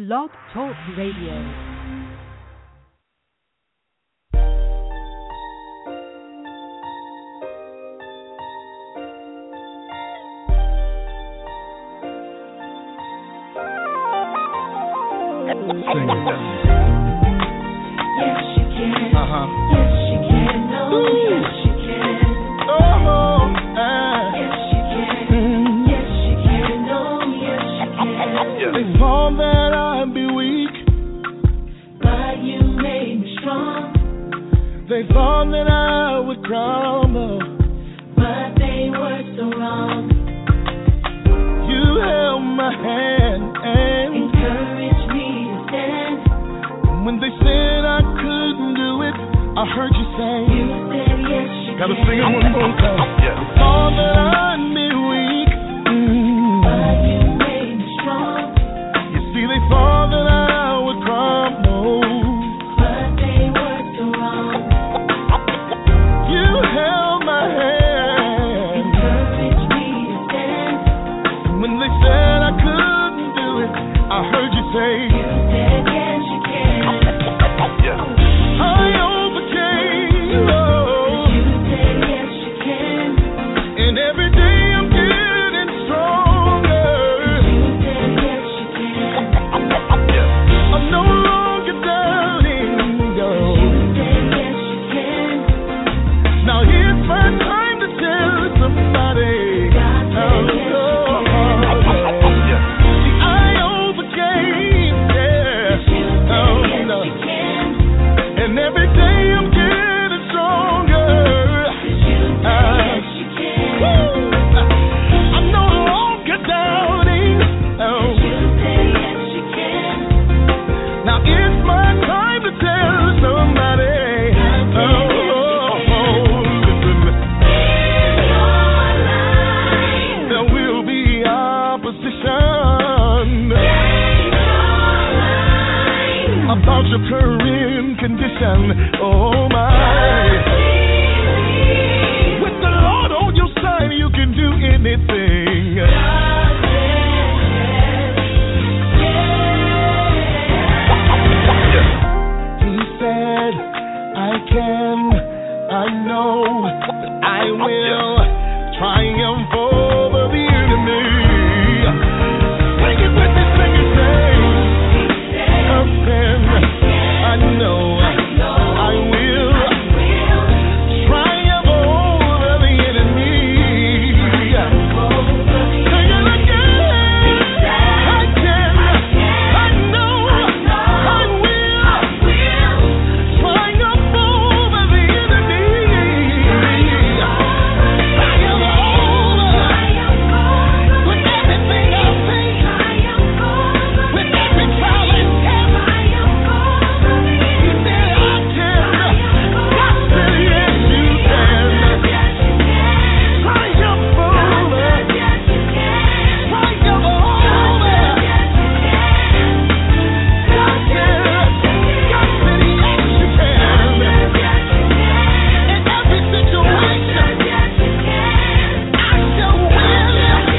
Blog Talk Radio. Sing it. Yes, you can. Uh-huh. Yes, you can. Oh, yes, you can. Oh, yes, you can. Yes, you can. Oh, yes, you can. They thought that I'd be weak, but you made me strong. they thought that I would crumble, but they were so wrong. You held my hand and encouraged me to stand. When they said I couldn't do it, I heard you say, you said yes, you gotta can. sing it one more time. They thought that I'd be weak, but you made me strong. You see, they thought that I would crumble, but they were so wrong. You held my hand, encouraged me to stand. When they said I couldn't do it, I heard you say, you said yes, you can. I overcame, oh. You said yes, you can. And every day I'm getting stronger. You said yes, you can. I'm no longer doubting, no. You said yes, you can. Now here's my time to tell somebody. God said yes, you can. See, I overcame, yeah. You said yes, no. you can. And every day I'm getting stronger. You said yes, you can. I'm no longer doubting, oh. You said yes, you can. Now it's my time to tell somebody. Listen. There will be opposition about your current condition. Oh my. With the Lord on your side, you can do anything. He said, I can, I know that I will triumph over the enemy. Sing it with me, sing it, sing. I can, I know I will triumph over the enemy. Sing it again. I can, I know I will triumph over the enemy. Triumph over with everything I face, with every trial and test. He said I can. God said yes, you can. Triumph over. Triumph over. God said yes, you can. In every situation, I shall win.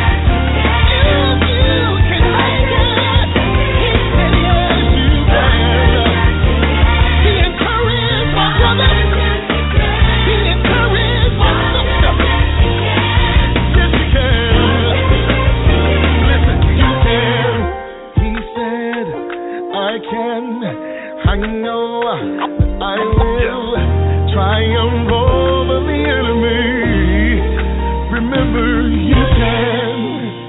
You can make it. He said yes, you can. Be encouraged, my brother. Be encouraged, my sister. Yes, you can. Listen, you can. He said, I can. I know I will triumph over the enemy. Remember, you can.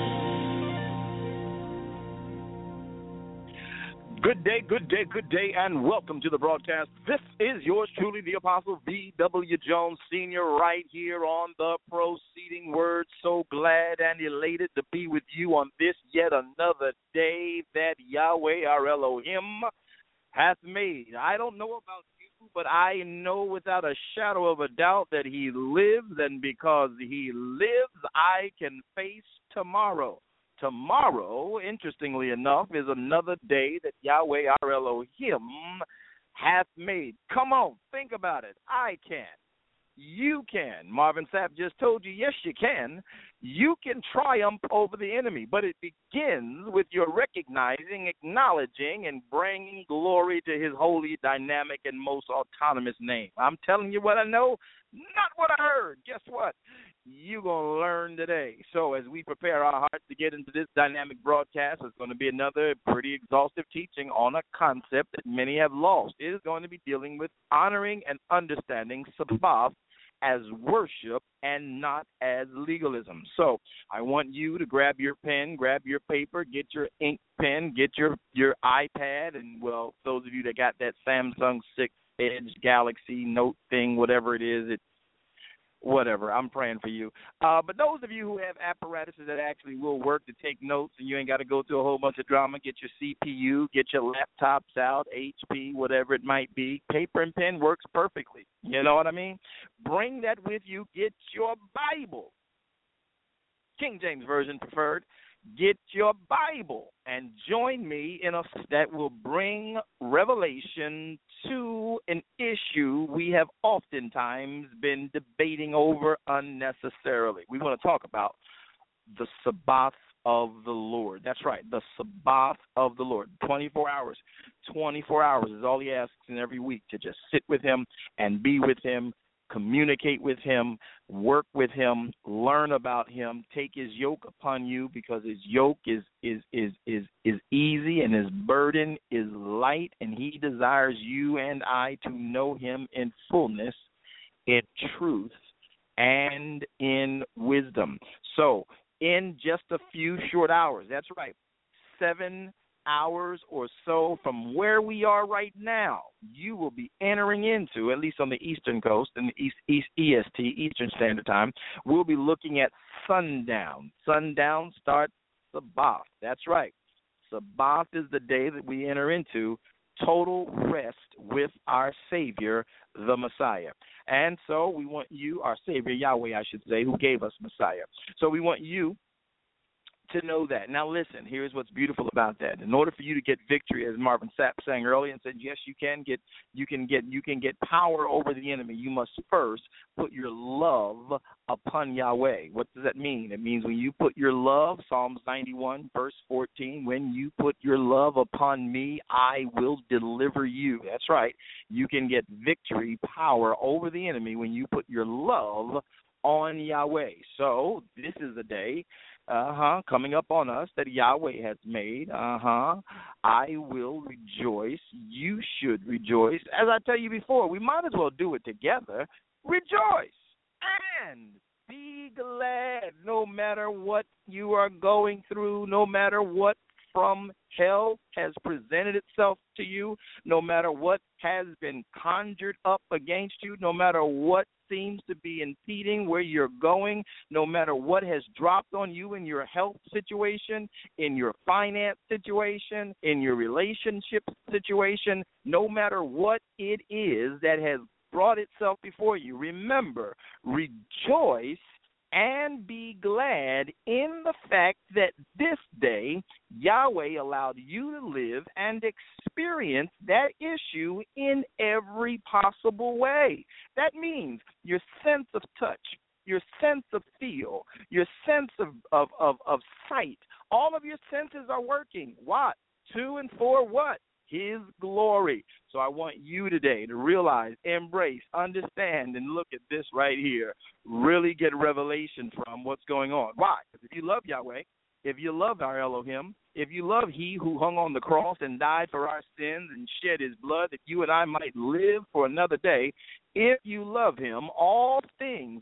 Good day, and welcome to the broadcast. This is yours truly, the Apostle V.W. Jones Sr., right here on the Proceeding Word. So glad and elated to be with you on this yet another day that Yahweh, our Elohim, hath made. I don't know about you, but I know without a shadow of a doubt that He lives, and because He lives, I can face tomorrow. Tomorrow, interestingly enough, is another day that Yahweh, our Elohim, hath made. Come on, think about it. I can. you can. Marvin Sapp just told you, yes, you can. You can triumph over the enemy, but it begins with your recognizing, acknowledging, and bringing glory to his holy, dynamic, and most autonomous name. I'm telling you what I know, not what I heard. Guess what? You're going to learn today. So as we prepare our hearts to get into this dynamic broadcast, it's going to be another pretty exhaustive teaching on a concept that many have lost. It is going to be dealing with honoring and understanding Sabbath as worship and not as legalism. So I want you to grab your pen, grab your paper, get your ink pen, get your iPad, and, well, those of you that got that Samsung 6 Edge Galaxy Note thing, whatever it is, whatever, I'm praying for you. But those of you who have apparatuses that actually will work to take notes and you ain't got to go through a whole bunch of drama, get your CPU, get your laptops out, HP, whatever it might be. Paper and pen works perfectly. You know what I mean? Bring that with you. Get your Bible. King James Version preferred. Get your Bible and join me in that will bring revelation to an issue we have oftentimes been debating over unnecessarily. We want to talk about the Sabbath of the Lord. That's right, the Sabbath of the Lord. 24 hours. 24 hours is all he asks in every week, to just sit with him and be with him, communicate with him, work with him, learn about him, take his yoke upon you, because his yoke is easy and his burden is light, and he desires you and I to know him in fullness, in truth, and in wisdom. So in just a few short hours, that's right, 7 hours or so from where we are right now, you will be entering into, at least on the Eastern Coast, in the East EST, Eastern Standard Time, we'll be looking at sundown. Sundown starts Sabbath. That's right. Sabbath is the day that we enter into total rest with our Savior, the Messiah. And so we want you, our Savior, Yahweh, I should say, who gave us Messiah. So we want you to know that. Now listen, here's what's beautiful about that. In order for you to get victory, as Marvin Sapp sang earlier and said, yes, you can get power over the enemy, you must first put your love upon Yahweh. What does that mean? It means when you put your love, Psalms 91, verse 14, when you put your love upon me, I will deliver you. That's right. You can get victory, power over the enemy when you put your love on Yahweh. So this is a day coming up on us that Yahweh has made. I will rejoice. You should rejoice. As I tell you before, we might as well do it together. Rejoice and be glad, no matter what you are going through, no matter what from hell has presented itself to you, no matter what has been conjured up against you, no matter what seems to be impeding where you're going, no matter what has dropped on you in your health situation, in your finance situation, in your relationship situation, no matter what it is that has brought itself before you, remember, rejoice and be glad in the fact that this day Yahweh allowed you to live and experience that issue in every possible way. That means your sense of touch, your sense of feel, your sense of sight, all of your senses are working. What? To and for what? His glory. So I want you today to realize, embrace, understand, and look at this right here. Really get revelation from what's going on. Why? Because if you love Yahweh, if you love our Elohim, if you love He who hung on the cross and died for our sins and shed His blood that you and I might live for another day, if you love Him, all things,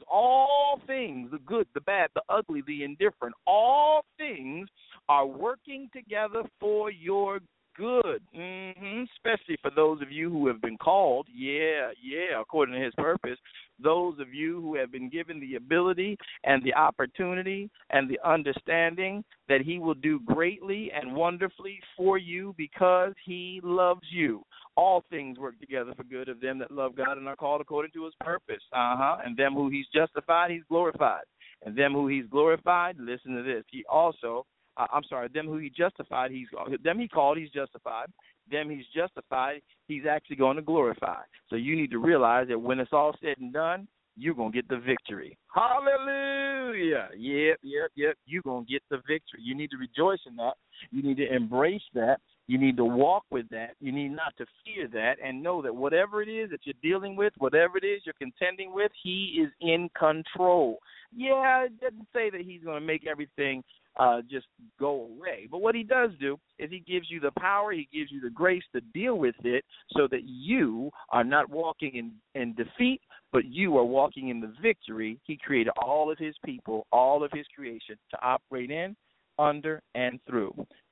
the good, the bad, the ugly, the indifferent, all things are working together for your good, especially for those of you who have been called, according to His purpose, those of you who have been given the ability and the opportunity and the understanding that He will do greatly and wonderfully for you because He loves you. All things work together for good of them that love God and are called according to His purpose. And them who He's justified, He's glorified. And them who He's glorified, listen to this, He also them who He justified, them He called, He's justified. Them He's justified, He's actually going to glorify. So you need to realize that when it's all said and done, you're going to get the victory. Hallelujah. Yep. You're going to get the victory. You need to rejoice in that. You need to embrace that. You need to walk with that. You need not to fear that, and know that whatever it is that you're dealing with, whatever it is you're contending with, he is in control. Yeah, it doesn't say that he's going to make everything just go away. But what he does do is he gives you the power, he gives you the grace to deal with it so that you are not walking in defeat, but you are walking in the victory he created all of his people, all of his creation to operate in, under, and through.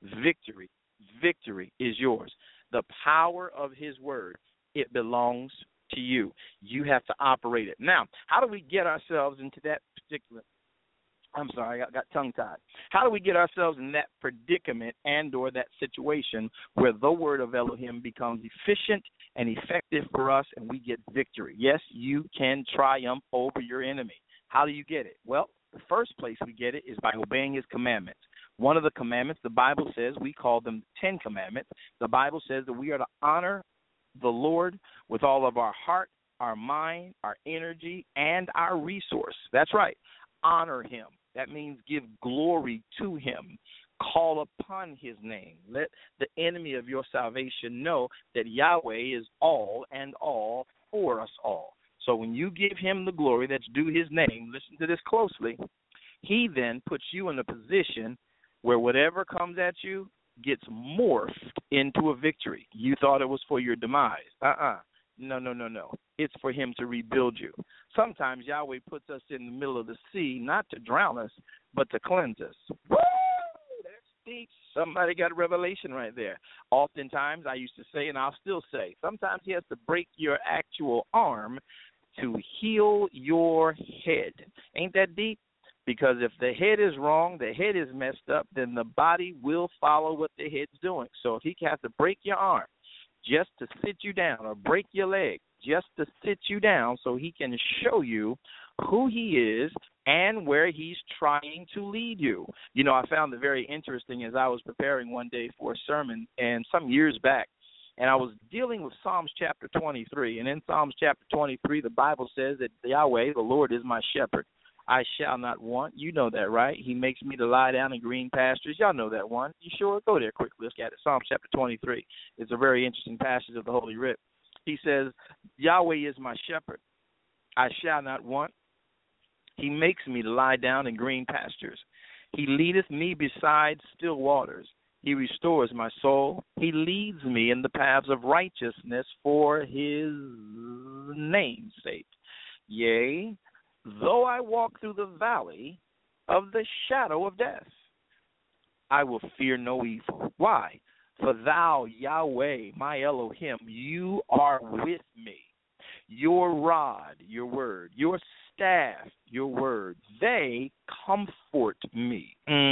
Victory is yours. The power of his word, it belongs to you. You have to operate it. Now, how do we get ourselves into that particular I'm sorry, I got tongue-tied. How do we get ourselves in that predicament and or that situation where the word of Elohim becomes efficient and effective for us and we get victory? Yes, you can triumph over your enemy. How do you get it? Well, the first place we get it is by obeying his commandments. One of the commandments, the Bible says, we call them 10 commandments. The Bible says that we are to honor the Lord with all of our heart, our mind, our energy, and our resource. That's right. Honor him. That means give glory to him. Call upon his name. Let the enemy of your salvation know that Yahweh is all and all for us all. So when you give him the glory that's due his name, listen to this closely, he then puts you in a position where whatever comes at you gets morphed into a victory. You thought it was for your demise. No. It's for him to rebuild you. Sometimes Yahweh puts us in the middle of the sea, not to drown us, but to cleanse us. Woo! That's deep. Somebody got a revelation right there. Oftentimes, I used to say, and I'll still say, sometimes he has to break your actual arm to heal your head. Ain't that deep? Because if the head is wrong, the head is messed up, then the body will follow what the head's doing. So if he has to break your arm just to sit you down, or break your leg just to sit you down so he can show you who he is and where he's trying to lead you. You know, I found it very interesting as I was preparing one day for a sermon and some years back, and I was dealing with Psalms chapter 23. And in Psalms chapter 23, the Bible says that Yahweh, the Lord, is my shepherd. I shall not want. You know that, right? He makes me to lie down in green pastures. Y'all know that one. You sure? Go there quickly. Let's get it. Psalm chapter 23. It's a very interesting passage of the Holy Writ. He says, Yahweh is my shepherd. I shall not want. He makes me to lie down in green pastures. He leadeth me beside still waters. He restores my soul. He leads me in the paths of righteousness for his name's sake. Yea, though I walk through the valley of the shadow of death, I will fear no evil. Why? For thou, Yahweh, my Elohim, you are with me. Your rod, your word, your staff, your word, they comfort me.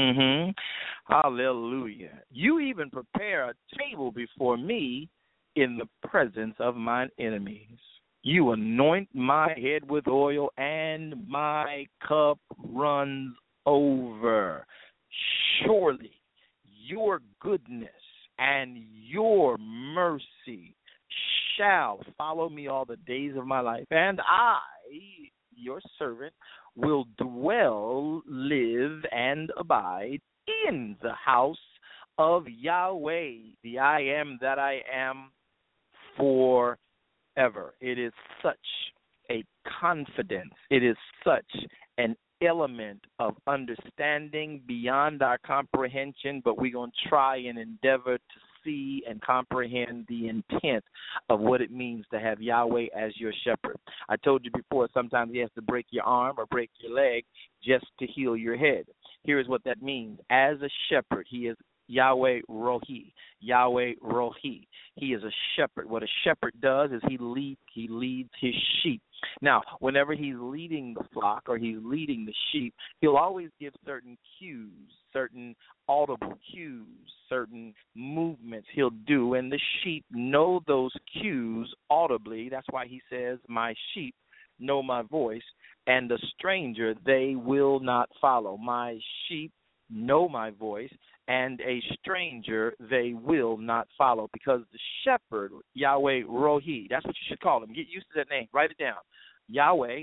Hallelujah. You even prepare a table before me in the presence of mine enemies. You anoint my head with oil, and my cup runs over. Surely your goodness and your mercy shall follow me all the days of my life, and I, your servant, will dwell, live, and abide in the house of Yahweh, the I am that I am, forever. It is such a confidence. It is such an element of understanding beyond our comprehension, but we're going to try and endeavor to see and comprehend the intent of what it means to have Yahweh as your shepherd. I told you before, sometimes he has to break your arm or break your leg just to heal your head. Here's what that means. As a shepherd, he is Yahweh Rohi. Yahweh Rohi. He is a shepherd. What a shepherd does is he leads his sheep. Now, whenever he's leading the flock or he's leading the sheep, he'll always give certain cues, certain audible cues, certain movements he'll do, and the sheep know those cues audibly. That's why he says, my sheep know my voice, and the stranger they will not follow. My sheep know my voice, and a stranger they will not follow, because the shepherd, Yahweh Rohi, that's what you should call him. Get used to that name. Write it down. Yahweh,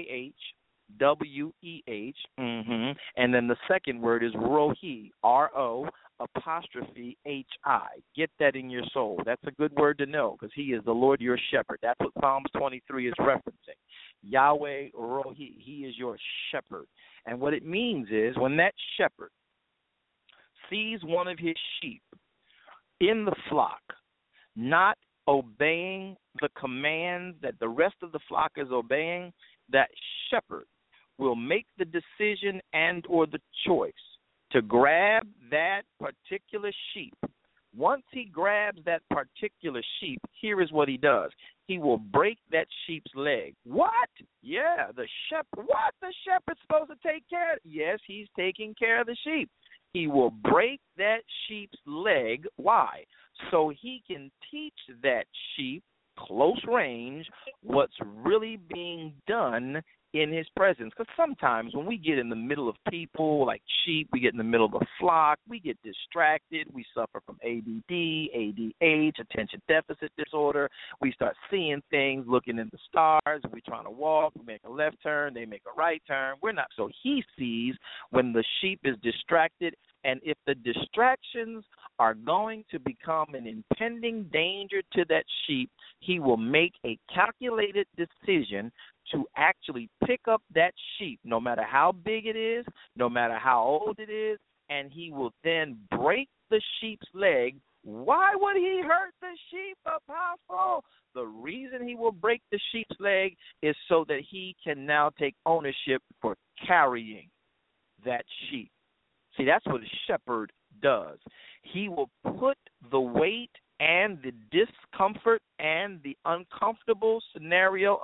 Yahweh, and then the second word is Rohi, R-O apostrophe H-I. Get that in your soul. That's a good word to know because he is the Lord your shepherd. That's what Psalms 23 is referencing. Yahweh Rohi, he is your shepherd. And what it means is when that shepherd sees one of his sheep in the flock not obeying the commands that the rest of the flock is obeying, that shepherd will make the decision and or the choice to grab that particular sheep. Once he grabs that particular sheep, here is what he does. He will break that sheep's leg. What? Yeah, the shepherd. What? The shepherd's supposed to take care of it. Yes, he's taking care of the sheep. He will break that sheep's leg. Why? So he can teach that sheep close range what's really being done in his presence. Because sometimes when we get in the middle of people, like sheep, we get in the middle of a flock, we get distracted, we suffer from ADD, ADH, attention deficit disorder, we start seeing things, looking in the stars, we're trying to walk, we make a left turn, they make a right turn, we're not. So he sees when the sheep is distracted, and if the distractions are going to become an impending danger to that sheep, he will make a calculated decision to actually pick up that sheep, no matter how big it is, no matter how old it is, and he will then break the sheep's leg. Why would he hurt the sheep, Apostle? The reason he will break the sheep's leg is so that he can now take ownership for carrying that sheep. See, that's what a shepherd does. He will put the weight and the discomfort and the uncomfortable scenario,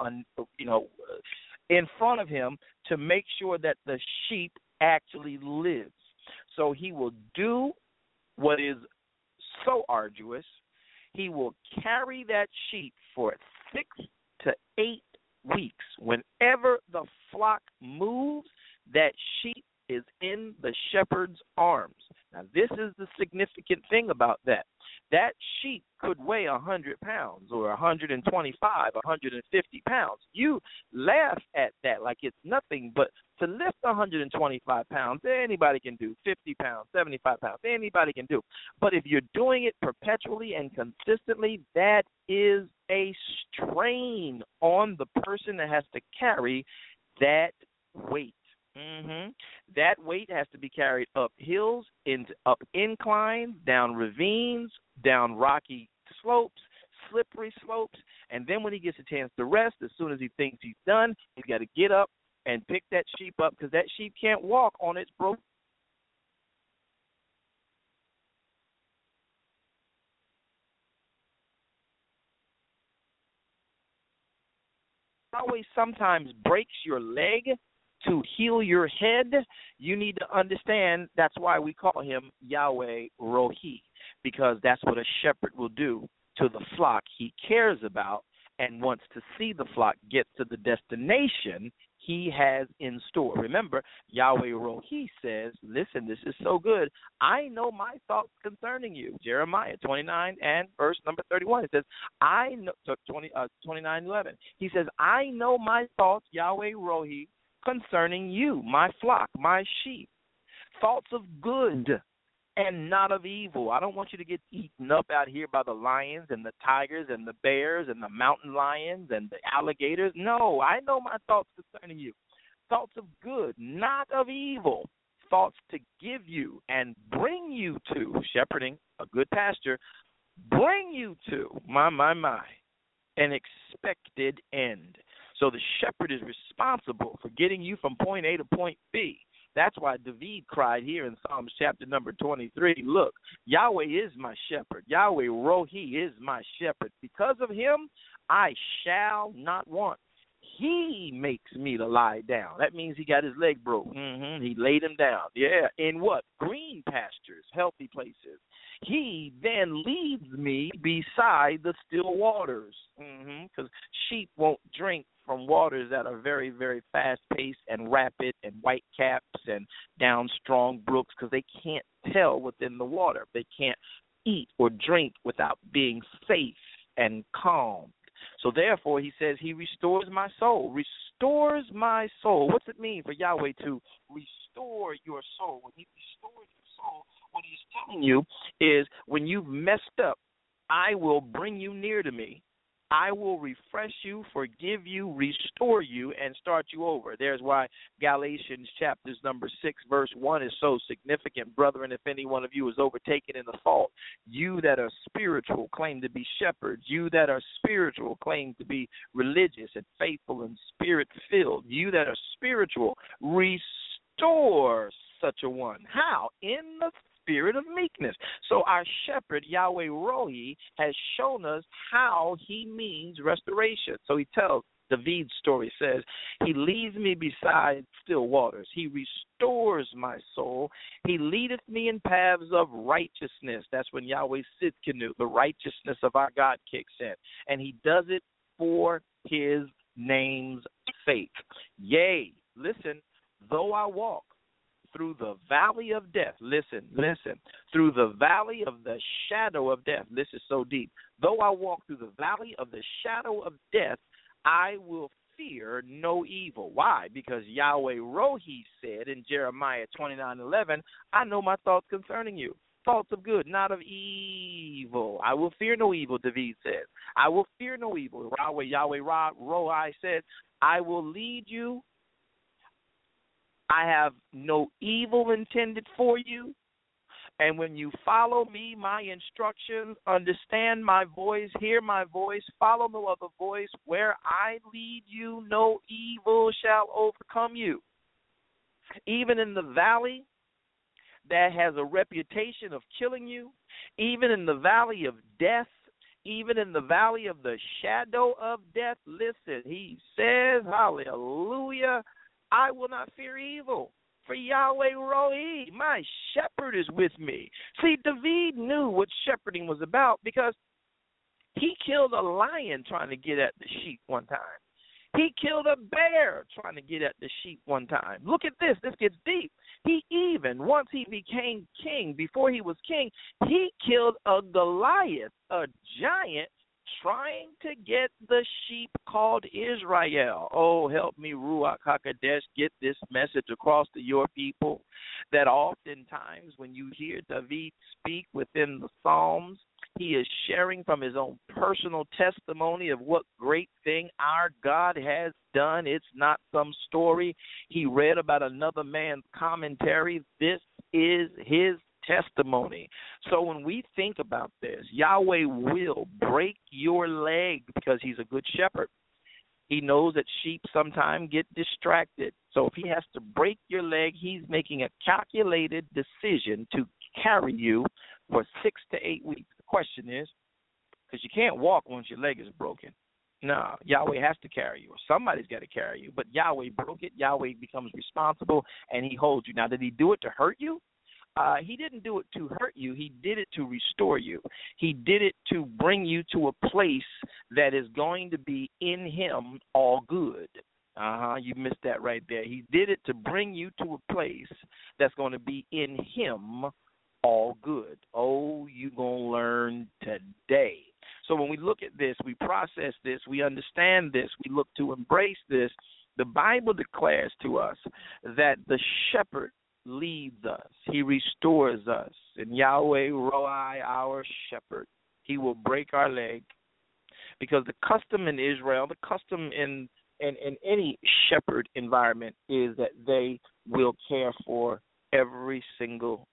in front of him to make sure that the sheep actually lives. So he will do what is so arduous. He will carry that sheep for 6 to 8 weeks. Whenever the flock moves, that sheep is in the shepherd's arms. Now, this is the significant thing about that. That sheep could weigh 100 pounds or 125, 150 pounds. You laugh at that like it's nothing, but to lift 125 pounds, anybody can do. 50 pounds, 75 pounds, anybody can do. But if you're doing it perpetually and consistently, that is a strain on the person that has to carry that weight. That weight has to be carried up hills, up inclines, down ravines, down rocky slopes, slippery slopes, and then when he gets a chance to rest, as soon as he thinks he's done, he's got to get up and pick that sheep up because that sheep can't walk on its broken. Always sometimes breaks your leg to heal your head. You need to understand that's why we call him Yahweh Rohi, because that's what a shepherd will do to the flock he cares about and wants to see the flock get to the destination he has in store. Remember, Yahweh Rohi says, listen, this is so good. I know my thoughts concerning you. Jeremiah 29 and verse number 31. It says, I know, 29:11. He says, I know my thoughts, Yahweh Rohi, concerning you, my flock, my sheep, thoughts of good and not of evil. I don't want you to get eaten up out here by the lions and the tigers and the bears and the mountain lions and the alligators. No, I know my thoughts concerning you, thoughts of good, not of evil, thoughts to give you and bring you to, shepherding, a good pasture, bring you to, an expected end. So the shepherd is responsible for getting you from point A to point B. That's why David cried here in Psalms chapter number 23, look, Yahweh is my shepherd. Yahweh Rohi is my shepherd. Because of him, I shall not want. He makes me to lie down. That means he got his leg broke. He laid him down. Yeah. In what? Green pastures, healthy places. He then leads me beside the still waters. Because sheep won't drink from waters that are very, very fast-paced and rapid and white caps and down strong brooks because they can't tell within the water. They can't eat or drink without being safe and calm. So therefore, he says he restores my soul. Restores my soul. What's it mean for Yahweh to restore your soul? When he restores your soul, what he's telling you is when you've messed up, I will bring you near to me. I will refresh you, forgive you, restore you, and start you over. There's why Galatians chapters number 6, verse 1 is so significant. Brethren, if any one of you is overtaken in the fault, you that are spiritual claim to be shepherds. You that are spiritual claim to be religious and faithful and spirit-filled. You that are spiritual, restore such a one. How? In the spirit of meekness. So our shepherd, Yahweh Rohi, has shown us how he means restoration. So he tells, David's story says, he leads me beside still waters. He restores my soul. He leadeth me in paths of righteousness. That's when Yahweh Sidkenu, the righteousness of our God, kicks in. And he does it for his name's sake. Yea, listen, though I walk through the valley of death, listen, through the valley of the shadow of death, this is so deep. Though I walk through the valley of the shadow of death, I will fear no evil. Why? Because Yahweh Rohi said in Jeremiah 29:11, I know my thoughts concerning you, thoughts of good, not of evil. I will fear no evil, David says. I will fear no evil. Yahweh Rohi said, I will lead you. I have no evil intended for you. And when you follow me, my instructions, understand my voice, hear my voice, follow no other voice, where I lead you, no evil shall overcome you. Even in the valley that has a reputation of killing you, even in the valley of death, even in the valley of the shadow of death, listen, he says, hallelujah, I will not fear evil, for Yahweh Rohi, my shepherd, is with me. See, David knew what shepherding was about because he killed a lion trying to get at the sheep one time. He killed a bear trying to get at the sheep one time. Look at this. This gets deep. He even, once he became king, before he was king, he killed a Goliath, a giant, trying to get the sheep called Israel. Oh, help me, Ruach HaKodesh, get this message across to your people that oftentimes when you hear David speak within the Psalms, he is sharing from his own personal testimony of what great thing our God has done. It's not some story he read about another man's commentary. This is his testimony. So when we think about this, Yahweh will break your leg because he's a good shepherd. He knows that sheep sometimes get distracted. So if he has to break your leg, he's making a calculated decision to carry you for 6 to 8 weeks. The question is, because you can't walk once your leg is broken. No, Yahweh has to carry you, or somebody's got to carry you. But Yahweh broke it. Yahweh becomes responsible, and he holds you. Now, did he do it to hurt you? He didn't do it to hurt you. He did it to restore you. He did it to bring you to a place that is going to be in him all good. You missed that right there. He did it to bring you to a place that's going to be in him all good. Oh, you're going to learn today. So when we look at this, we process this, we understand this, we look to embrace this, the Bible declares to us that the shepherd leads us. He restores us. And Yahweh Rohi, our shepherd, he will break our leg. Because the custom in Israel, the custom in any shepherd environment is that they will care for every single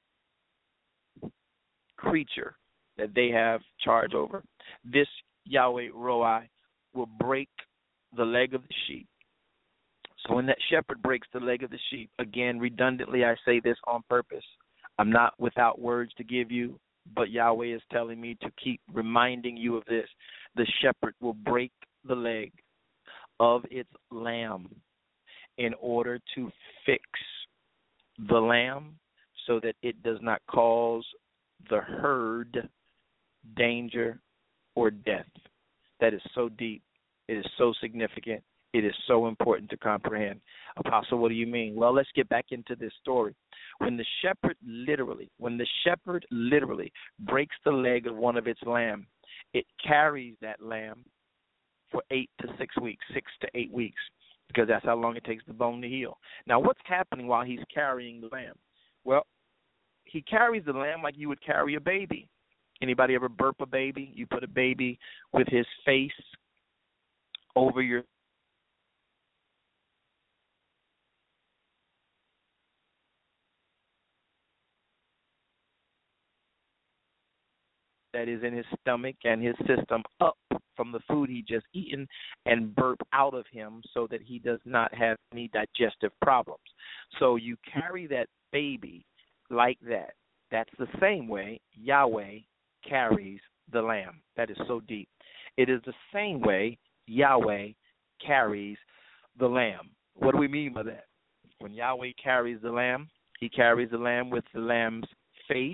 creature that they have charge over. This Yahweh Rohi will break the leg of the sheep. So when that shepherd breaks the leg of the sheep, again, redundantly, I say this on purpose. I'm not without words to give you, but Yahweh is telling me to keep reminding you of this. The shepherd will break the leg of its lamb in order to fix the lamb so that it does not cause the herd danger or death. That is so deep. It is so significant. It is so important to comprehend. Apostle, what do you mean? Well, let's get back into this story. When the shepherd literally breaks the leg of one of its lamb, it carries that lamb for 6 to 8 weeks, because that's how long it takes the bone to heal. Now, what's happening while he's carrying the lamb? Well, he carries the lamb like you would carry a baby. Anybody ever burp a baby? You put a baby with his face over your that is in his stomach and his system up from the food he just eaten and burp out of him so that he does not have any digestive problems. So you carry that baby like that. That's the same way Yahweh carries the lamb. That is so deep. It is the same way Yahweh carries the lamb. What do we mean by that? When Yahweh carries the lamb, he carries the lamb with the lamb's face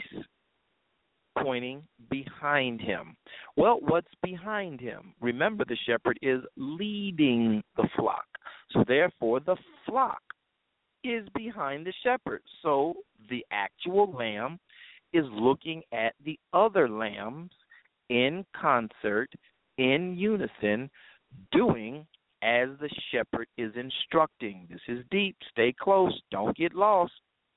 pointing behind him. Well, what's behind him? Remember, the shepherd is leading the flock. So therefore, the flock is behind the shepherd. So the actual lamb is looking at the other lambs in concert, in unison, doing as the shepherd is instructing. This is deep. Stay close. Don't get lost.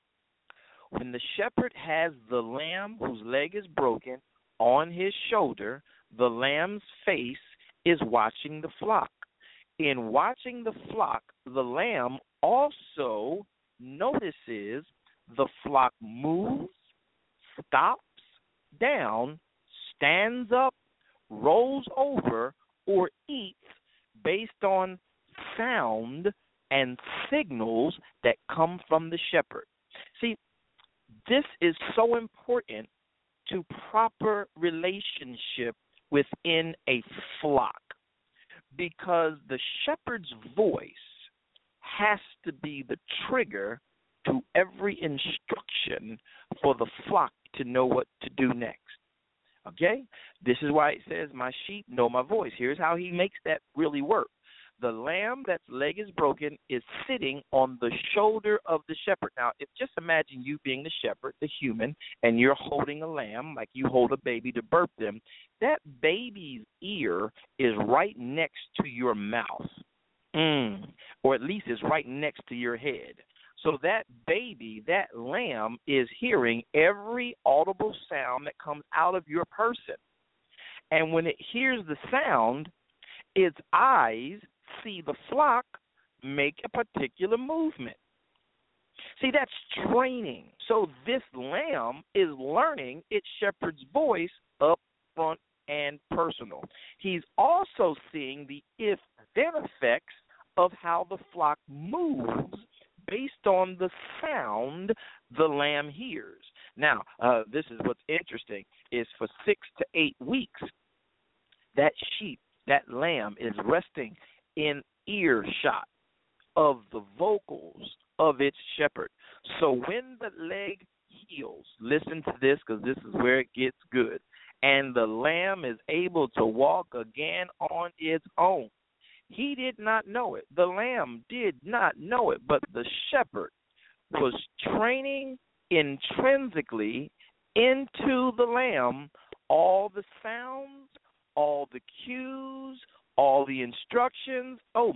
When the shepherd has the lamb whose leg is broken on his shoulder, the lamb's face is watching the flock. In watching the flock, the lamb also notices the flock moves, stops down, stands up, rolls over, or eats based on sound and signals that come from the shepherd. See, this is so important to proper relationship within a flock, because the shepherd's voice has to be the trigger to every instruction for the flock to know what to do next. Okay? This is why it says, my sheep know my voice. Here's how he makes that really work. The lamb that's leg is broken is sitting on the shoulder of the shepherd. Now, just imagine you being the shepherd, the human, and you're holding a lamb like you hold a baby to burp them. That baby's ear is right next to your mouth, or at least it's right next to your head. So that baby, that lamb, is hearing every audible sound that comes out of your person. And when it hears the sound, its eyes see the flock make a particular movement. See, that's training. So this lamb is learning its shepherd's voice up front and personal. He's also seeing the if-then effects of how the flock moves based on the sound the lamb hears. Now, this is what's interesting, is for 6 to 8 weeks, that sheep, that lamb is resting in earshot of the vocals of its shepherd. So when the leg heals, listen to this, because this is where it gets good, and the lamb is able to walk again on its own. He did not know it. The lamb did not know it, but the shepherd was training intrinsically into the lamb all the sounds, all the cues, all the instructions,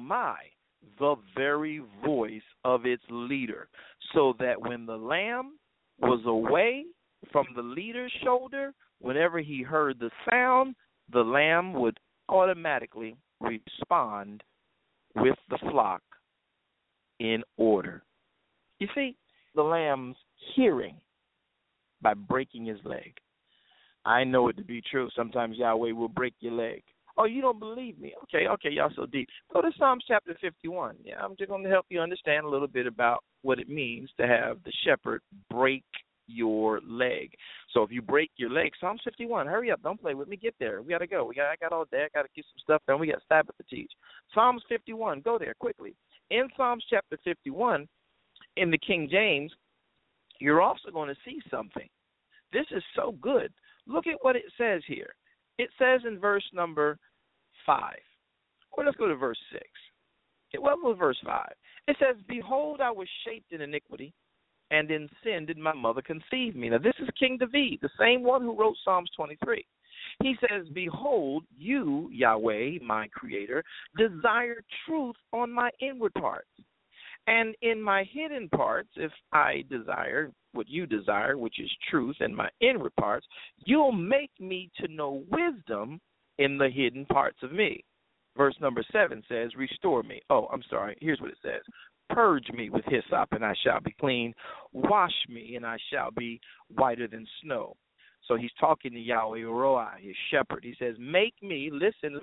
the very voice of its leader, so that when the lamb was away from the leader's shoulder, whenever he heard the sound, the lamb would automatically respond with the flock in order. You see, the lamb's hearing by breaking his leg. I know it to be true. Sometimes Yahweh will break your leg. Oh, you don't believe me? Okay, y'all so deep. Go to Psalms chapter 51. Yeah, I'm just going to help you understand a little bit about what it means to have the shepherd break your leg. So if you break your leg, Psalms 51, hurry up, don't play with me, get there. We got to go. I got all day. I got to get some stuff done. We got Sabbath to teach. Psalms 51, go there quickly. In Psalms chapter 51, in the King James, you're also going to see something. This is so good. Look at what it says here. It says in verse number 5, or let's go to verse 6. Well, verse 5. It says, behold, I was shaped in iniquity, and in sin did my mother conceive me. Now, this is King David, the same one who wrote Psalms 23. He says, behold, you, Yahweh, my creator, desire truth on my inward parts. And in my hidden parts, if I desire what you desire, which is truth, in my inward parts, you'll make me to know wisdom in the hidden parts of me. Verse number 7 says, restore me. Oh, I'm sorry. Here's what it says. Purge me with hyssop, and I shall be clean. Wash me, and I shall be whiter than snow. So he's talking to Yahweh Roi, his shepherd. He says, make me, listen,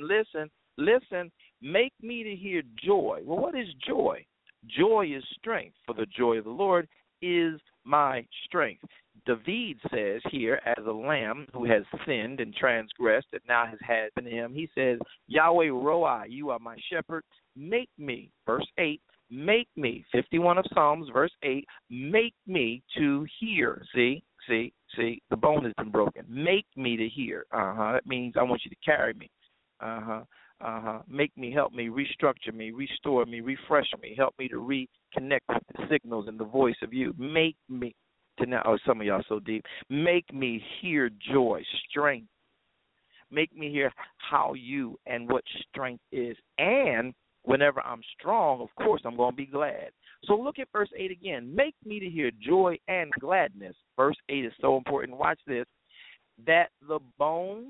make me to hear joy. Well, what is joy? Joy is strength, for the joy of the Lord is my strength. David says here, as a lamb who has sinned and transgressed and now has had him, he says, Yahweh Roi, you are my shepherd. Make me, verse 8, make me, 51 of Psalms, verse 8, make me to hear. See, the bone has been broken. Make me to hear. That means I want you to carry me. Make me, help me, restructure me, restore me, refresh me, help me to reconnect with the signals and the voice of you. Make me to now. Oh, some of y'all so deep. Make me hear joy, strength. Make me hear how you and what strength is. And whenever I'm strong, of course, I'm going to be glad. So look at verse 8 again. Make me to hear joy and gladness. Verse 8 is so important. Watch this. That the bones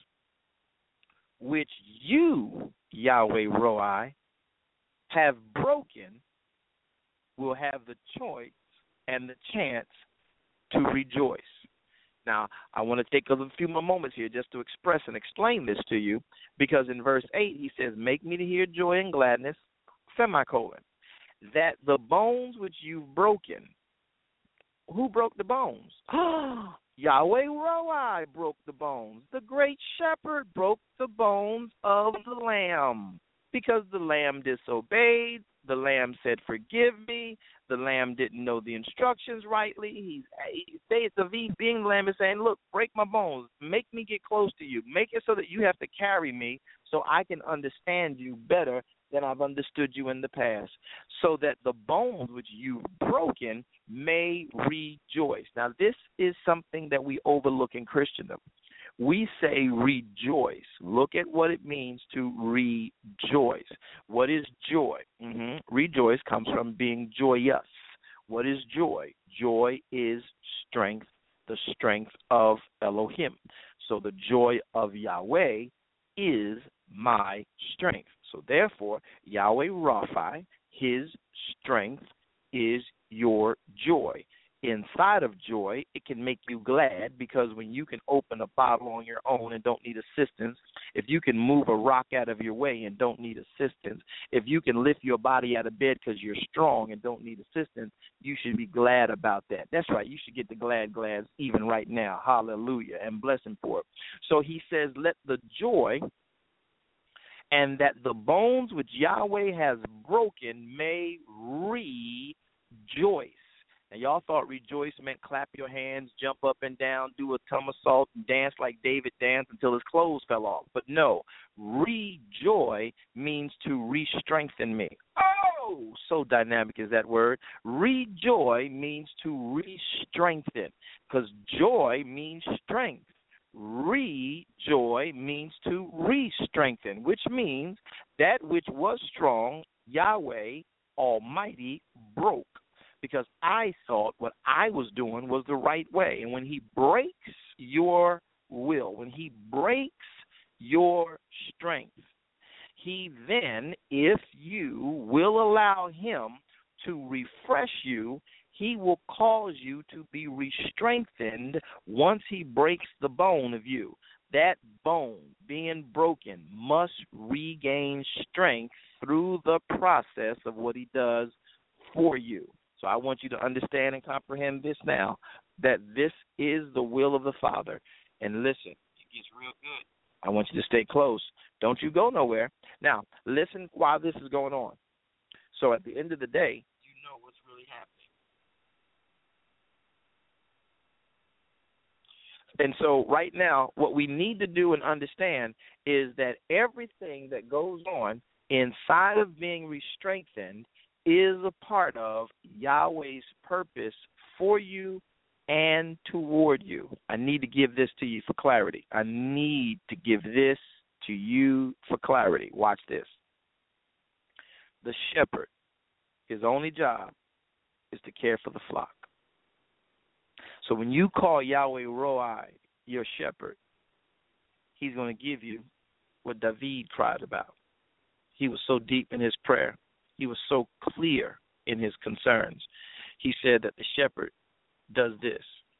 which you, Yahweh Roi, have broken will have the choice and the chance to rejoice. Now, I want to take a few more moments here just to express and explain this to you, because in verse 8 he says, make me to hear joy and gladness, semicolon, that the bones which you've broken. Who broke the bones? Yahweh Roi broke the bones. The great shepherd broke the bones of the lamb, because the lamb disobeyed. The lamb said, forgive me. The lamb didn't know the instructions rightly. Being the lamb is saying, look, break my bones. Make me get close to you. Make it so that you have to carry me so I can understand you better than I've understood you in the past, so that the bones which you've broken may rejoice. Now, this is something that we overlook in Christendom. We say rejoice. Look at what it means to rejoice. What is joy? Rejoice comes from being joyous. What is joy? Joy is strength, the strength of Elohim. So the joy of Yahweh is my strength. So therefore, Yahweh Rapha, his strength is your joy. Inside of joy, it can make you glad, because when you can open a bottle on your own and don't need assistance, if you can move a rock out of your way and don't need assistance, if you can lift your body out of bed because you're strong and don't need assistance, you should be glad about that. That's right. You should get the glads even right now. Hallelujah. And bless him for it. So he says, let the joy and that the bones which Yahweh has broken may rejoice. Now, y'all thought rejoice meant clap your hands, jump up and down, do a somersault, and dance like David danced until his clothes fell off. But no, rejoy means to re-strengthen me. Oh, so dynamic is that word. Rejoy means to re-strengthen, because joy means strength. Rejoy means to re-strengthen, which means that which was strong, Yahweh Almighty broke, because I thought what I was doing was the right way. And when he breaks your will, when he breaks your strength, he then, if you will allow him to refresh you, he will cause you to be re-strengthened once he breaks the bone of you. That bone being broken must regain strength through the process of what he does for you. So I want you to understand and comprehend this now, that this is the will of the Father. And listen, it gets real good. I want you to stay close. Don't you go nowhere. Now, listen while this is going on. So at the end of the day, you know what's really happening. And so right now, what we need to do and understand is that everything that goes on inside of being re-strengthened is a part of Yahweh's purpose for you and toward you. I need to give this to you for clarity. I need to give this to you for clarity. Watch this. The shepherd, his only job is to care for the flock. So when you call Yahweh Roi your shepherd, he's going to give you what David cried about. He was so deep in his prayer. He was so clear in his concerns. He said that the shepherd does this.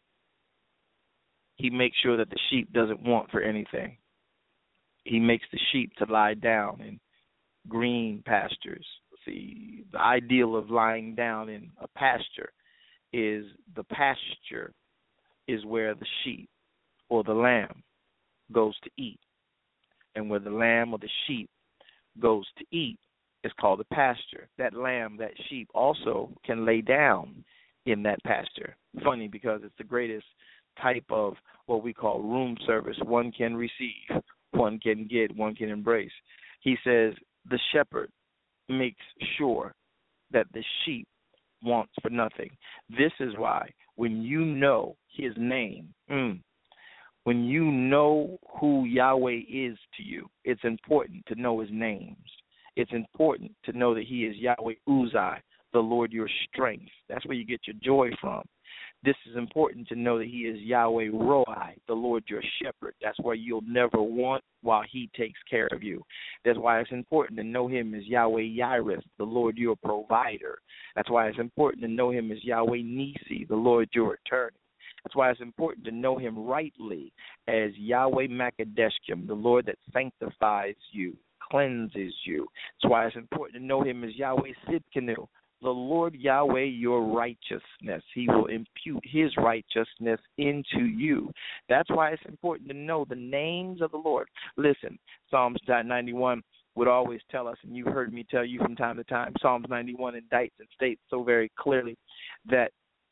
He makes sure that the sheep doesn't want for anything. He makes the sheep to lie down in green pastures. See, the ideal of lying down in a pasture is the pasture is where the sheep or the lamb goes to eat. And where the lamb or the sheep goes to eat is called a pasture. That lamb, that sheep also can lay down in that pasture. Funny, because it's the greatest type of what we call room service. One can receive, one can get, one can embrace. He says the shepherd makes sure that the sheep wants for nothing. This is why when you know his name, when you know who Yahweh is to you, it's important to know his names. It's important to know that he is Yahweh Uzai, the Lord your strength. That's where you get your joy from. This is important to know that he is Yahweh Roi, the Lord your shepherd. That's why you'll never want while he takes care of you. That's why it's important to know him as Yahweh Yireh, the Lord your provider. That's why it's important to know him as Yahweh Nisi, the Lord your attorney. That's why it's important to know him rightly as Yahweh Makadeshkim, the Lord that sanctifies you, cleanses you. That's why it's important to know him as Yahweh Sidkenu, the Lord Yahweh your righteousness. He will impute his righteousness into you. That's why it's important to know the names of the Lord. Listen, Psalms 91 would always tell us, and you've heard me tell you from time to time, Psalms 91 indicts and states so very clearly that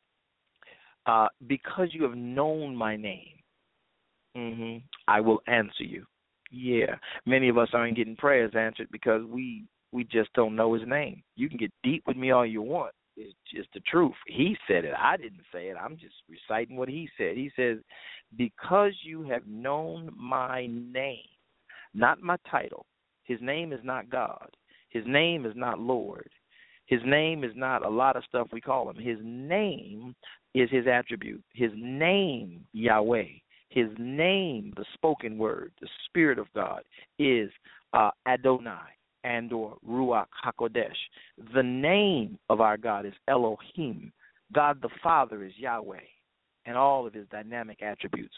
because you have known my name, I will answer you. Yeah, many of us aren't getting prayers answered because we just don't know his name. You can get deep with me all you want. It's just the truth. He said it. I didn't say it. I'm just reciting what he said. He says, because you have known my name, not my title. His name is not God. His name is not Lord. His name is not a lot of stuff we call him. His name is his attribute. His name, Yahweh. His name, the spoken word, the Spirit of God, is Adonai and or Ruach HaKodesh. The name of our God is Elohim. God the Father is Yahweh, and all of his dynamic attributes.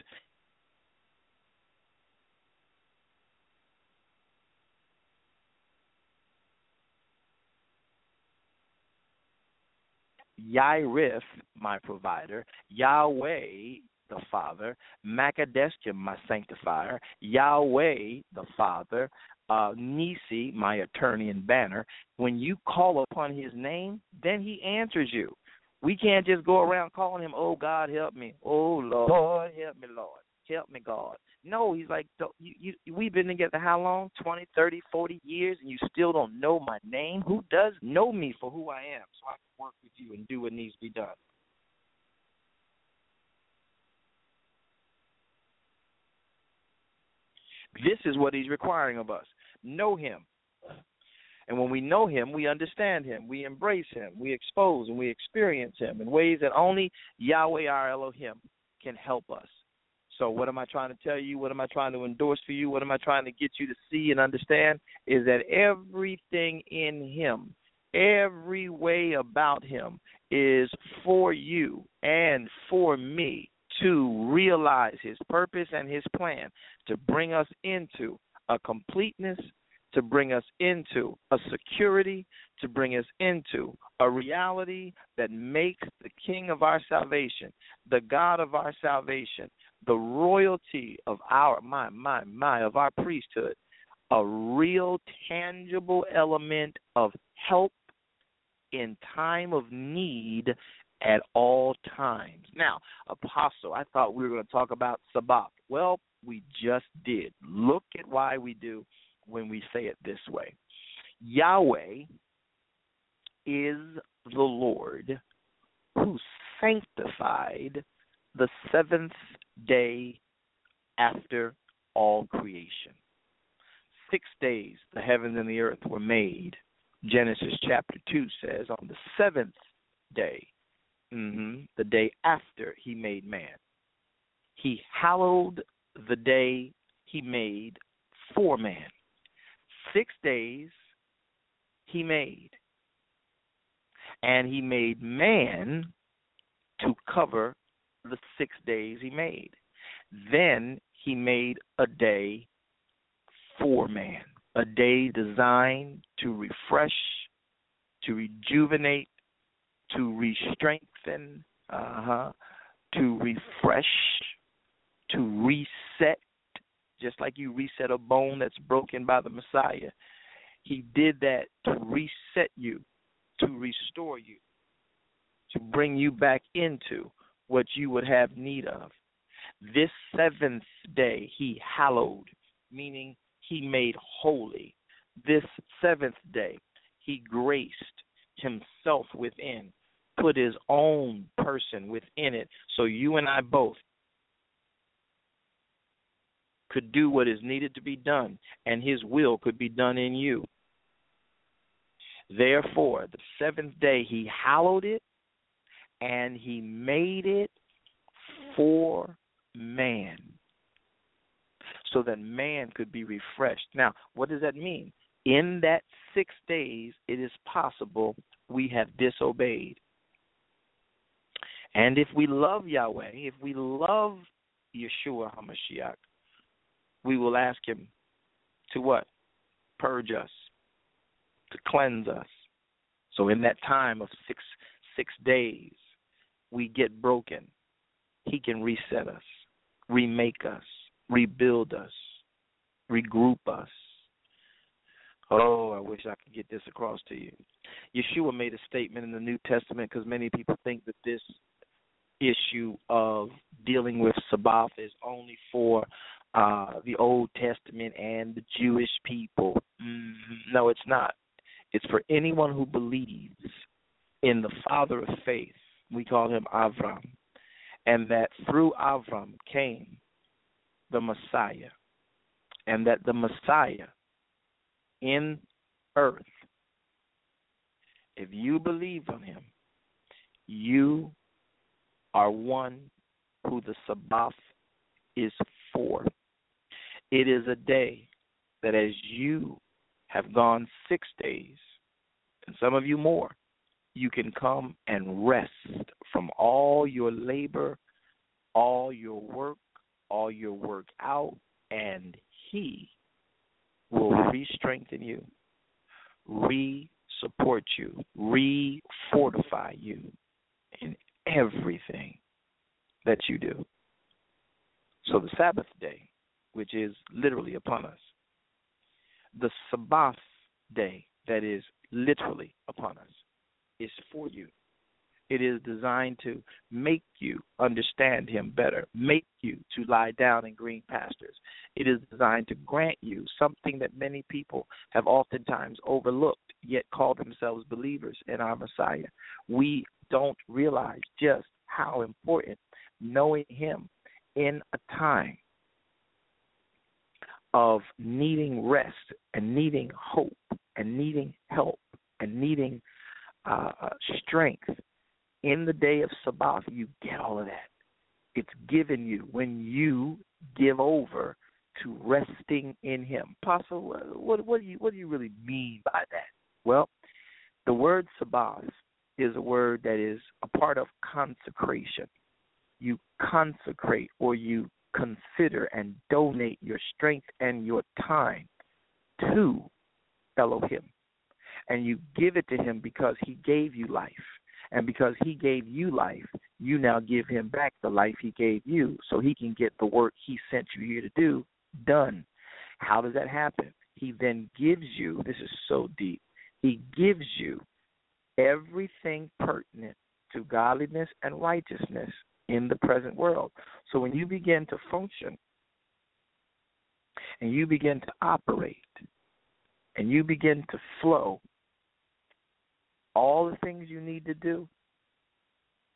Yireh, my provider, Yahweh, the Father, Makadeshkim, my sanctifier, Yahweh, the Father, Nisi, my attorney and banner. When you call upon his name, then he answers you. We can't just go around calling him, oh, God, help me. Oh, Lord, help me, Lord. Help me, God. No, he's like, we've been together how long? 20, 30, 40 years, and you still don't know my name? Who does know me for who I am so I can work with you and do what needs to be done? This is what he's requiring of us. Know him. And when we know him, we understand him. We embrace him. We expose and we experience him in ways that only Yahweh, our Elohim, can help us. So what am I trying to tell you? What am I trying to endorse for you? What am I trying to get you to see and understand? Is that everything in him, every way about him is for you and for me to realize his purpose and his plan to bring us into a completeness, to bring us into a security, to bring us into a reality that makes the King of our salvation, the God of our salvation, the royalty of our of our priesthood, a real tangible element of help in time of need at all times. Now, Apostle, I thought we were going to talk about Sabbath. Well, we just did. Look at why we do when we say it this way. Yahweh is the Lord who sanctified the seventh day after all creation. 6 days the heavens and the earth were made. Genesis chapter 2 says on the seventh day, the day after he made man, he hallowed the day he made for man. 6 days he made, and he made man to cover the 6 days he made. Then he made a day for man, a day designed to refresh, to rejuvenate, to re-strengthen, to refresh, to reset, just like you reset a bone that's broken by the Messiah. He did that to reset you, to restore you, to bring you back into what you would have need of. This seventh day he hallowed, meaning he made holy. This seventh day he graced himself within, put his own person within it, so you and I both could do what is needed to be done, and his will could be done in you. Therefore, the seventh day he hallowed it, and he made it for man, so that man could be refreshed. Now, what does that mean? In that 6 days, it is possible we have disobeyed. And if we love Yahweh, if we love Yeshua HaMashiach, we will ask him to what? Purge us, to cleanse us. So in that time of six days, we get broken. He can reset us, remake us, rebuild us, regroup us. Oh, I wish I could get this across to you. Yeshua made a statement in the New Testament, because many people think that this issue of dealing with Sabbath is only for the Old Testament and the Jewish people. No, it's not. It's for anyone who believes in the father of faith. We call him Avram. And that through Avram came the Messiah. And that the Messiah in earth, if you believe on him, you are one who the Sabbath is for. It is a day that as you have gone 6 days, and some of you more, you can come and rest from all your labor, all your work out, and he will re-strengthen you, re-support you, re-fortify you in everything that you do. So the Sabbath day, which is literally upon us, the Sabbath day that is literally upon us, is for you. It is designed to make you understand him better, make you to lie down in green pastures. It is designed to grant you something that many people have oftentimes overlooked, yet call themselves believers in our Messiah. We don't realize just how important knowing him in a time of needing rest and needing hope and needing help and needing strength. In the day of Sabbath, you get all of that. It's given you when you give over to resting in him. Apostle, what do you really mean by that? Well, the word Sabbath is a word that is a part of consecration. You consecrate, or you consider and donate your strength and your time to Elohim. And you give it to him because he gave you life. And because he gave you life, you now give him back the life he gave you so he can get the work he sent you here to do done. How does that happen? He then gives you, this is so deep, he gives you everything pertinent to godliness and righteousness in the present world. So when you begin to function and you begin to operate and you begin to flow, all the things you need to do,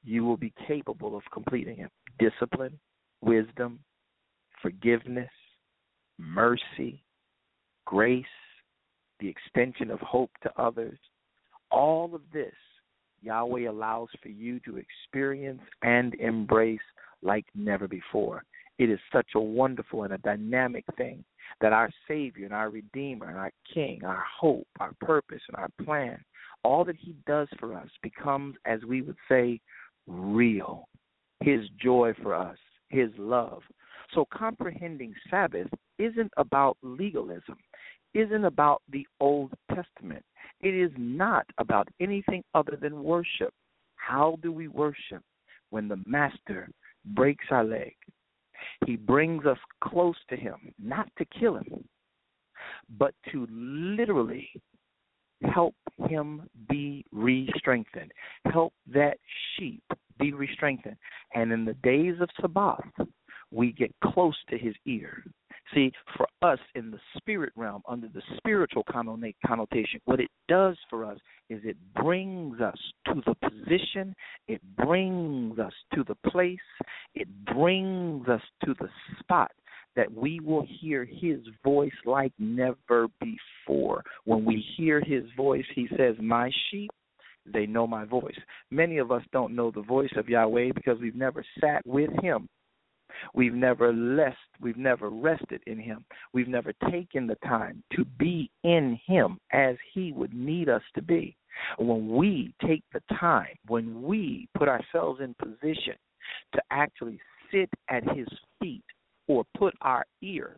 you will be capable of completing it. Discipline, wisdom, forgiveness, mercy, grace, the extension of hope to others. All of this, Yahweh allows for you to experience and embrace like never before. It is such a wonderful and a dynamic thing that our Savior and our Redeemer and our King, our hope, our purpose, and our plan, all that he does for us becomes, as we would say, real. His joy for us, his love. So comprehending Sabbath isn't about legalism, isn't about the Old Testament. It is not about anything other than worship. How do we worship? When the Master breaks our leg. He brings us close to him, not to kill him, but to literally help him be re-strengthened, help that sheep be re-strengthened. And in the days of Sabbath, we get close to his ear. See, for us in the spirit realm, under the spiritual connotation, what it does for us is it brings us to the position, it brings us to the place, it brings us to the spot that we will hear his voice like never before. When we hear his voice, he says, my sheep, they know my voice. Many of us don't know the voice of Yahweh because we've never sat with him. We've never rested in him. We've never taken the time to be in him as he would need us to be. When we take the time, when we put ourselves in position to actually sit at his feet or put our ear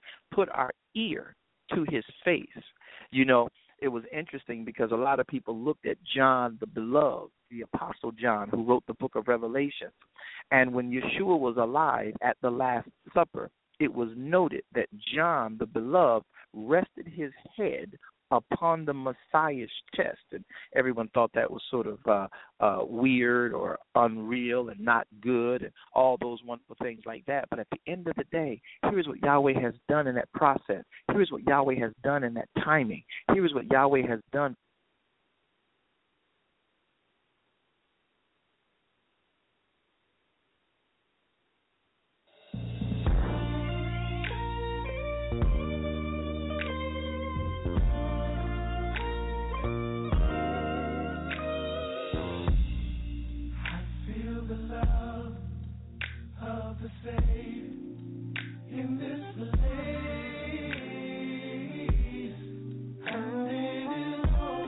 to his face. You know, it was interesting because a lot of people looked at John the Beloved, the Apostle John, who wrote the book of Revelation. And when Yeshua was alive at the Last Supper, it was noted that John the Beloved rested his head upon the Messiah's chest. And everyone thought that was sort of weird or unreal and not good and all those wonderful things like that. But at the end of the day, here's what Yahweh has done in that process. Here's what Yahweh has done in that timing. Here's what Yahweh has done. In this place, and it is all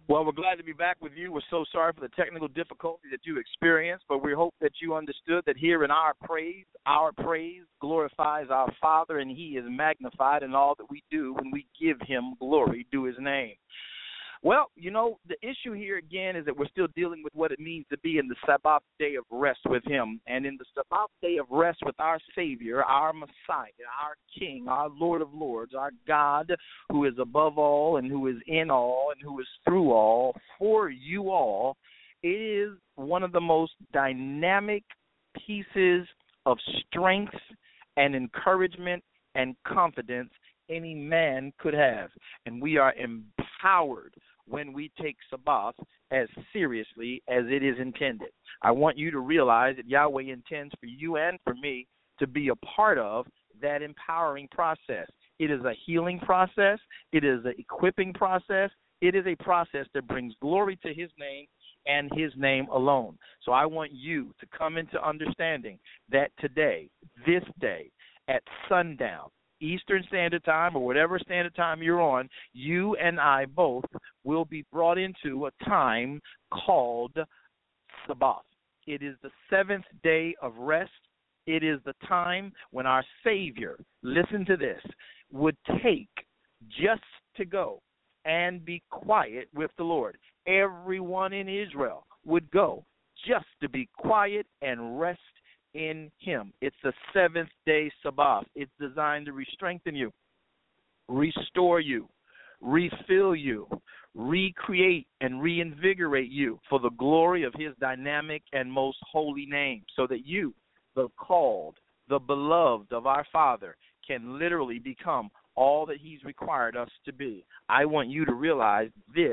Well, we're glad to be back with you. We're so sorry for the technical difficulty that you experienced, but we hope that you understood that here in our praise glorifies our Father, and He is magnified in all that we do when we give Him glory due His name. Well, you know, the issue here again is that we're still dealing with what it means to be in the Sabbath day of rest with Him. And in the Sabbath day of rest with our Savior, our Messiah, our King, our Lord of Lords, our God, who is above all and who is in all and who is through all, for you all, it is one of the most dynamic pieces of strength and encouragement and confidence any man could have. And we are empowered when we take Sabbath as seriously as it is intended. I want you to realize that Yahweh intends for you and for me to be a part of that empowering process. It is a healing process. It is an equipping process. It is a process that brings glory to His name and His name alone. So I want you to come into understanding that today, this day, at sundown, Eastern Standard Time or whatever standard time you're on, you and I both will be brought into a time called Sabbath. It is the seventh day of rest. It is the time when our Savior, listen to this, would take just to go and be quiet with the Lord. Everyone in Israel would go just to be quiet and rest in Him. It's the seventh day Sabbath. It's designed to re-strengthen you, restore you, refill you, recreate and reinvigorate you for the glory of His dynamic and most holy name, so that you, the called, the beloved of our Father, can literally become all that He's required us to be. I want you to realize this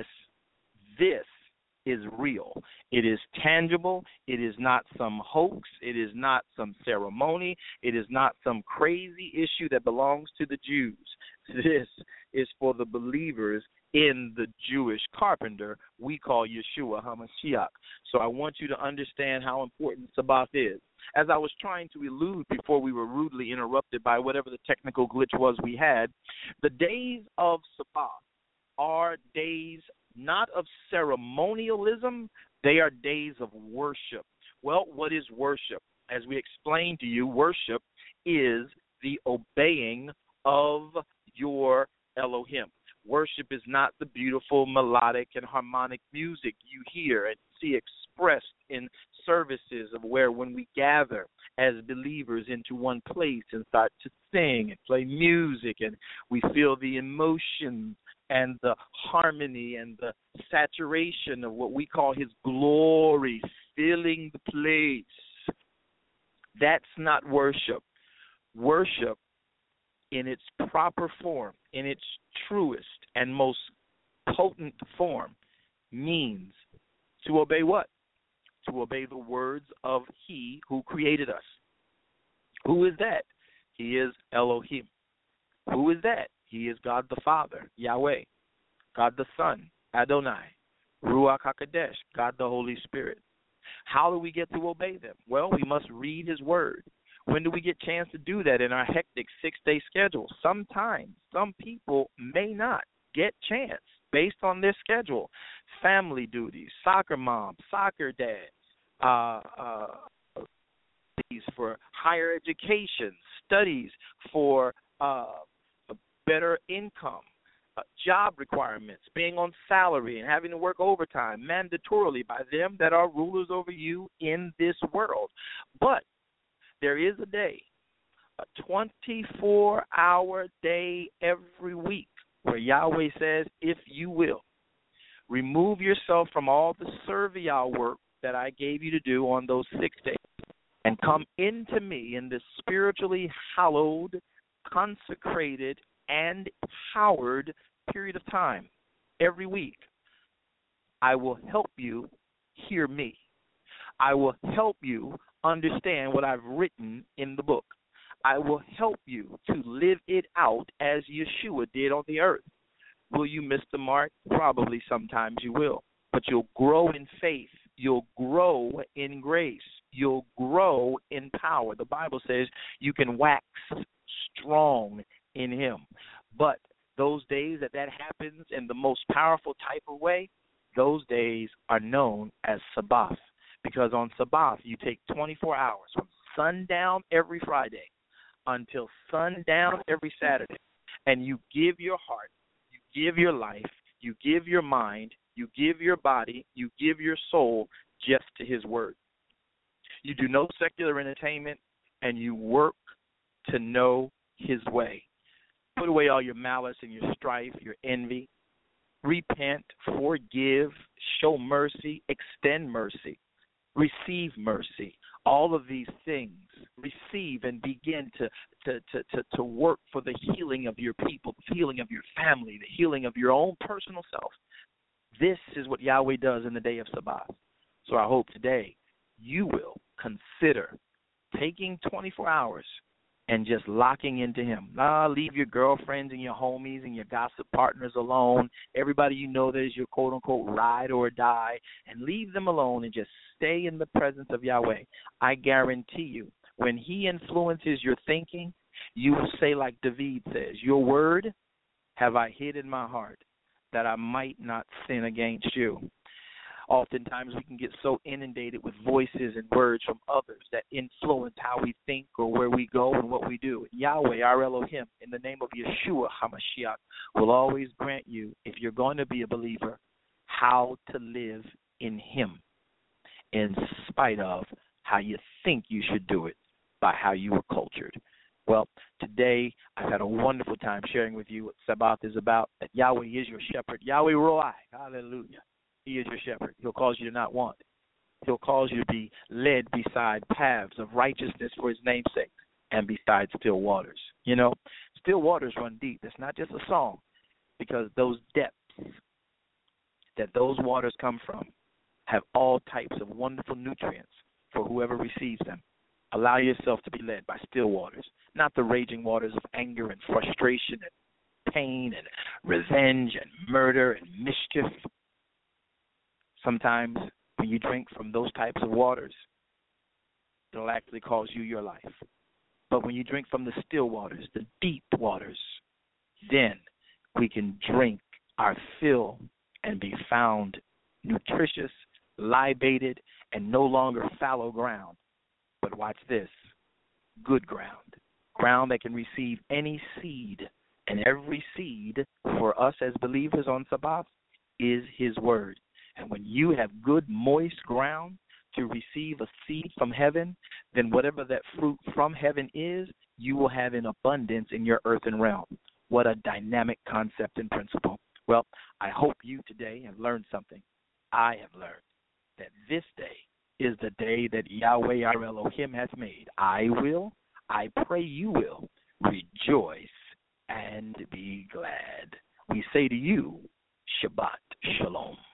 is real. It is tangible. It is not some hoax. It is not some ceremony. It is not some crazy issue that belongs to the Jews. This is for the believers in the Jewish carpenter we call Yeshua HaMashiach. So I want you to understand how important Sabbath is. As I was trying to elude before we were rudely interrupted by whatever the technical glitch was we had, the days of Sabbath are days not of ceremonialism, they are days of worship. Well, what is worship? As we explained to you, worship is the obeying of your Elohim. Worship is not the beautiful melodic and harmonic music you hear and see expressed in services of where when we gather as believers into one place and start to sing and play music and we feel the emotions and the harmony and the saturation of what we call His glory filling the place. That's not worship. Worship in its proper form, in its truest and most potent form, means to obey what? To obey the words of He who created us. Who is that? He is Elohim. Who is that? He is God the Father, Yahweh, God the Son, Adonai, Ruach HaKodesh, God the Holy Spirit. How do we get to obey them? Well, we must read His Word. When do we get a chance to do that in our hectic 6-day schedule? Sometimes some people may not get chance based on their schedule. Family duties, soccer mom, soccer dad, for higher education, studies for better income, job requirements, being on salary and having to work overtime mandatorily by them that are rulers over you in this world. But there is a day, a 24-hour day every week where Yahweh says, if you will, remove yourself from all the servile work that I gave you to do on those 6 days and come into me in this spiritually hallowed, consecrated, and empowered period of time every week. I will help you hear me. I will help you understand what I've written in the book. I will help you to live it out as Yeshua did on the earth. Will you miss the mark? Probably sometimes you will. But you'll grow in faith. You'll grow in grace. You'll grow in power. The Bible says you can wax strong in Him. But those days that happens in the most powerful type of way, those days are known as Sabbath, because on Sabbath you take 24 hours from sundown every Friday until sundown every Saturday, and you give your heart, you give your life, you give your mind, you give your body, you give your soul just to his word. You do no secular entertainment, and you work to know his way. Put away all your malice and your strife, your envy. Repent, forgive, show mercy, extend mercy, receive mercy. All of these things, receive and begin to work for the healing of your people, the healing of your family, the healing of your own personal self. This is what Yahweh does in the day of Sabbath. So I hope today you will consider taking 24 hours and just locking into him. Leave your girlfriends and your homies and your gossip partners alone, everybody you know that is your quote-unquote ride or die, and leave them alone and just stay in the presence of Yahweh. I guarantee you, when he influences your thinking, you will say like David says, your word have I hid in my heart that I might not sin against you. Oftentimes we can get so inundated with voices and words from others that influence how we think or where we go and what we do. Yahweh, our Elohim, in the name of Yeshua HaMashiach, will always grant you, if you're going to be a believer, how to live in him in spite of how you think you should do it by how you were cultured. Well, today I've had a wonderful time sharing with you what Sabbath is about, that Yahweh is your shepherd. Yahweh Roi, hallelujah. He is your shepherd. He'll cause you to not want. He'll cause you to be led beside paths of righteousness for his name's sake and beside still waters. You know, still waters run deep. It's not just a song, because those depths that those waters come from have all types of wonderful nutrients for whoever receives them. Allow yourself to be led by still waters, not the raging waters of anger and frustration and pain and revenge and murder and mischief. Sometimes when you drink from those types of waters, it'll actually cause you your life. But when you drink from the still waters, the deep waters, then we can drink our fill and be found nutritious, libated, and no longer fallow ground. But watch this, good ground, ground that can receive any seed. And every seed for us as believers on Sabbath is his word. And when you have good, moist ground to receive a seed from heaven, then whatever that fruit from heaven is, you will have in abundance in your earthen realm. What a dynamic concept and principle. Well, I hope you today have learned something. I have learned that this day is the day that Yahweh our Elohim hath made. I pray you will, rejoice and be glad. We say to you, Shabbat Shalom.